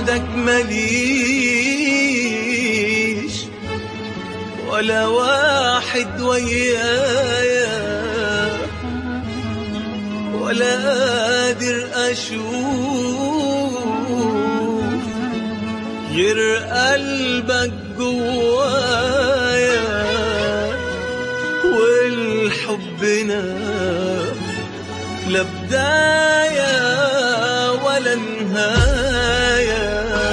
بعدك مليش ولا واحد ويايا، ولا قادر أشوف غير قلبك جوايا، والحبنا لا بداية ولا نهاية.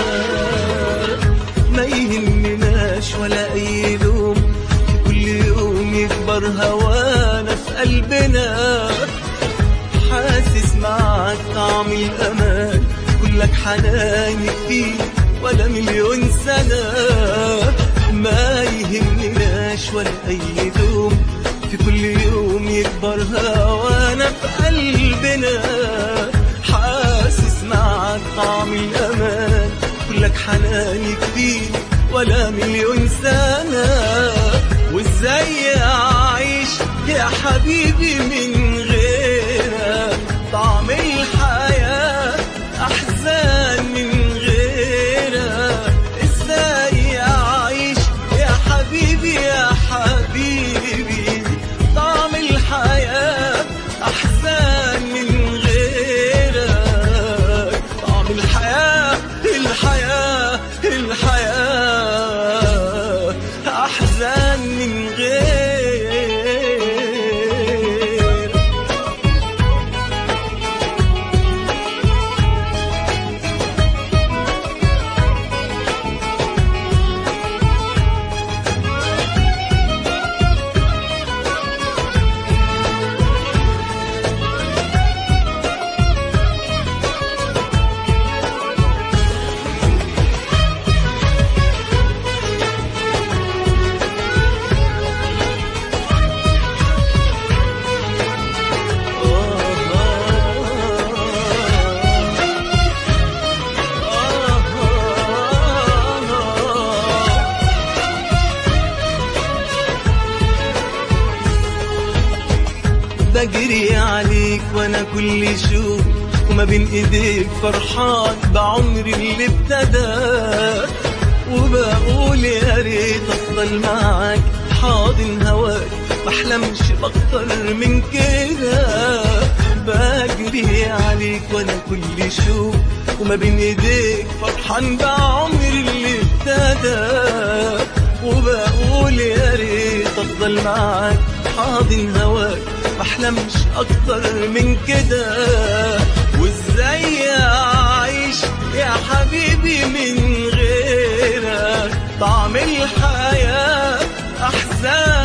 ما يهمناش ولا أي لوم، في كل يوم يكبر هوانا في قلبنا. حاسس معك طعم الأمان، كلك حناني فيه ولا مليون سنة. ما يهمناش ولا أي لوم، في كل يوم يكبر هوانا في قلبنا. حاسس معك طعم الأمان، كلك حناني كتير ولا مليون سنة. وازاي أعيش يا حبيبي من غيرك؟ طعم الحياة أحزان من غيرك. ازاي أعيش يا حبيبي يا حبيبي؟ طعم الحياة أحزان من غيرك. طعم الحياة الحياة الحياة أحزان من غيرك. بجري عليك وانا كل شوق، وما بين ايديك فرحان بعمري اللي ابتدى. وبقول يا ريت افضل معاك حاضن هواك، بحلمش باكتر من كده. بجري عليك وانا كل شوق، وما بين ايديك فرحان بعمري اللي ابتدى. وبقول يا ريت افضل معاك حاضن هواك، بحلمش اكتر من كده. وازاي اعيش يا حبيبي من غيرك؟ طعم الحياة احزان